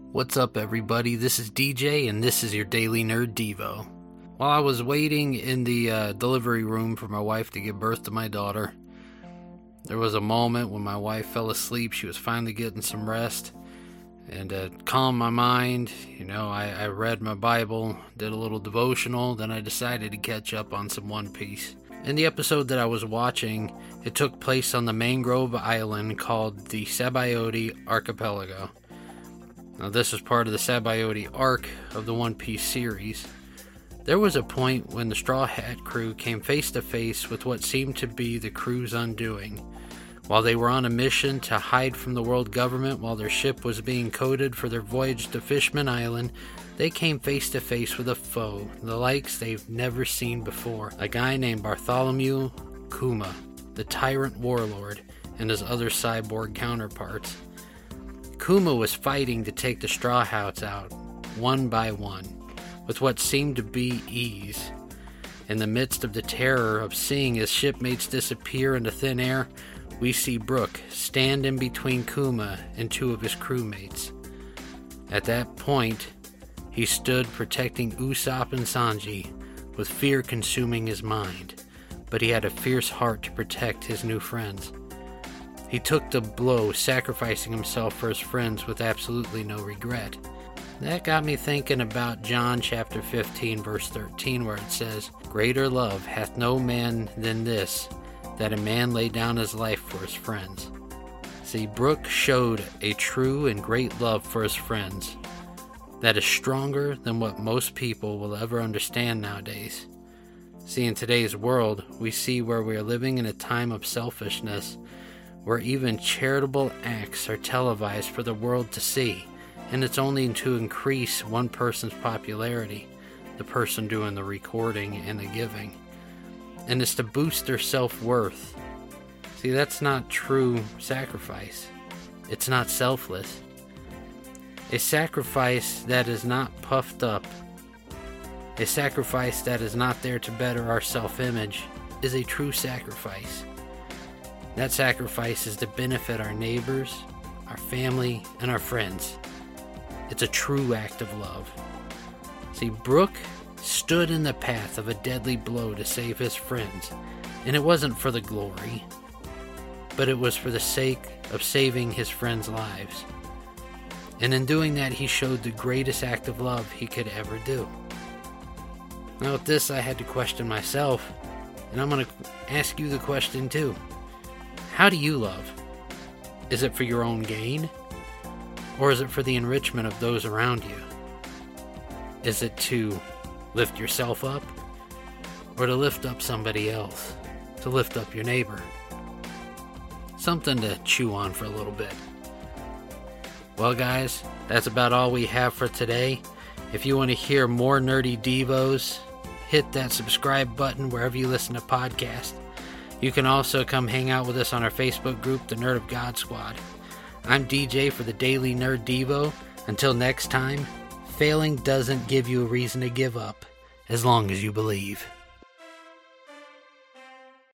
What's up, everybody? This is DJ, and this is your Daily Nerd Devo. While I was waiting in the delivery room for my wife to give birth to my daughter, there was a moment when my wife fell asleep. She was finally getting some rest. And to calm my mind, I read my Bible, did a little devotional, then I decided to catch up on some One Piece. In the episode that I was watching, it took place on the mangrove island called the Sabaody Archipelago. Now, this was part of the Sabaody arc of the One Piece series. There was a point when the Straw Hat crew came face to face with what seemed to be the crew's undoing. While they were on a mission to hide from the world government while their ship was being coded for their voyage to Fishman Island, they came face to face with a foe, the likes they've never seen before. A guy named Bartholomew Kuma, the tyrant warlord, and his other cyborg counterparts. Kuma was fighting to take the Straw Hats out, one by one, with what seemed to be ease. In the midst of the terror of seeing his shipmates disappear into thin air, we see Brook stand in between Kuma and two of his crewmates. At that point, he stood protecting Usopp and Sanji, with fear consuming his mind, but he had a fierce heart to protect his new friends. He took the blow, sacrificing himself for his friends with absolutely no regret. That got me thinking about John chapter 15, verse 13, where it says, "Greater love hath no man than this, that a man lay down his life for his friends." See, Brook showed a true and great love for his friends that is stronger than what most people will ever understand nowadays. See, in today's world, we see where we are living in a time of selfishness, where even charitable acts are televised for the world to see, and it's only to increase one person's popularity, the person doing the recording and the giving. And it's to boost their self-worth. See, that's not true sacrifice. It's not selfless. A sacrifice that is not puffed up, a sacrifice that is not there to better our self-image, is a true sacrifice. That sacrifice is to benefit our neighbors, our family, and our friends. It's a true act of love. See, Brook stood in the path of a deadly blow to save his friends, and it wasn't for the glory, but it was for the sake of saving his friends' lives. And in doing that, he showed the greatest act of love he could ever do. Now with this, I had to question myself, and I'm going to ask you the question too. How do you love? Is it for your own gain? Or is it for the enrichment of those around you? Is it to lift yourself up, or to lift up somebody else, to lift up your neighbor? Something to chew on for a little bit. Well, guys, that's about all we have for today. If you want to hear more nerdy devos, hit that subscribe button wherever you listen to podcasts. You can also come hang out with us on our Facebook group, the Nerd of God Squad. I'm DJ for the Daily Nerd Devo. Until next time, failing doesn't give you a reason to give up, as long as you believe.